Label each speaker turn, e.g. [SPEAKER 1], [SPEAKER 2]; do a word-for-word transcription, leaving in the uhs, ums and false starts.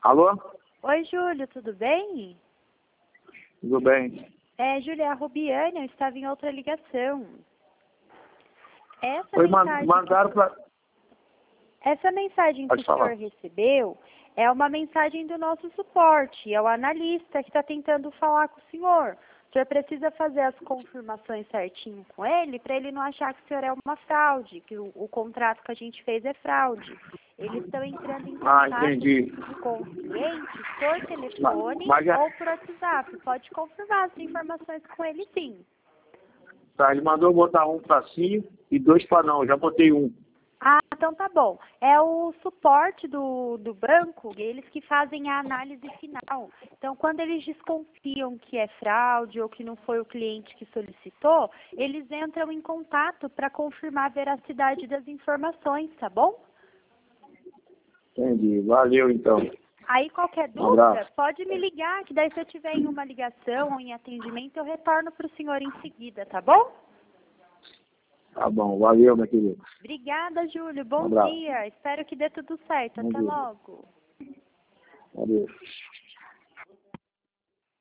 [SPEAKER 1] Alô?
[SPEAKER 2] Oi, Júlio, tudo bem?
[SPEAKER 1] Tudo bem.
[SPEAKER 2] É, Júlia, a Rubiane, eu estava em outra ligação. Essa
[SPEAKER 1] Foi,
[SPEAKER 2] mensagem,
[SPEAKER 1] mandaram
[SPEAKER 2] que,
[SPEAKER 1] para...
[SPEAKER 2] essa mensagem que
[SPEAKER 1] Pode
[SPEAKER 2] o
[SPEAKER 1] falar.
[SPEAKER 2] senhor recebeu é uma mensagem do nosso suporte, é o analista que está tentando falar com o senhor. O senhor precisa fazer as confirmações certinho com ele, para ele não achar que o senhor é uma fraude, que o, o contrato que a gente fez é fraude. Eles estão entrando em
[SPEAKER 1] Ah,
[SPEAKER 2] contato
[SPEAKER 1] entendi.
[SPEAKER 2] com os clientes por telefone
[SPEAKER 1] Mas já...
[SPEAKER 2] ou por WhatsApp. Pode confirmar as informações com ele, sim.
[SPEAKER 1] Tá, ele mandou botar um para sim e dois para não. Eu já botei um.
[SPEAKER 2] Ah, então tá bom. É o suporte do, do banco, eles que fazem a análise final. Então, quando eles desconfiam que é fraude ou que não foi o cliente que solicitou, eles entram em contato para confirmar a veracidade das informações, tá bom?
[SPEAKER 1] Entendi. Valeu, então.
[SPEAKER 2] Aí, qualquer
[SPEAKER 1] Um
[SPEAKER 2] dúvida,
[SPEAKER 1] abraço.
[SPEAKER 2] pode me ligar, que daí se eu tiver em uma ligação ou em atendimento, eu retorno para o senhor em seguida, tá bom?
[SPEAKER 1] Tá bom. Valeu, meu querido.
[SPEAKER 2] Obrigada, Júlio.
[SPEAKER 1] Um
[SPEAKER 2] Bom
[SPEAKER 1] abraço.
[SPEAKER 2] dia. Espero que dê tudo certo.
[SPEAKER 1] Bom
[SPEAKER 2] Até
[SPEAKER 1] dia.
[SPEAKER 2] logo.
[SPEAKER 1] Valeu.